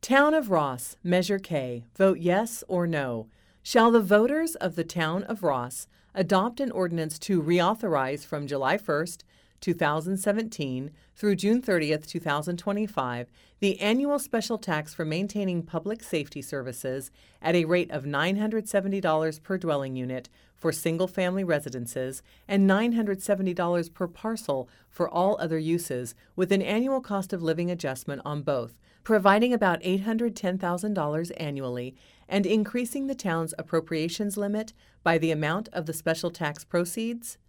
Town of Ross, Measure K, vote yes or no. Shall the voters of the Town of Ross adopt an ordinance to reauthorize from July 1st, 2017 through June 30th, 2025, the annual special tax for maintaining public safety services at a rate of $970 per dwelling unit for single-family residences and $970 per parcel for all other uses, with an annual cost of living adjustment on both, providing about $810,000 annually, and increasing the town's appropriations limit by the amount of the special tax proceeds?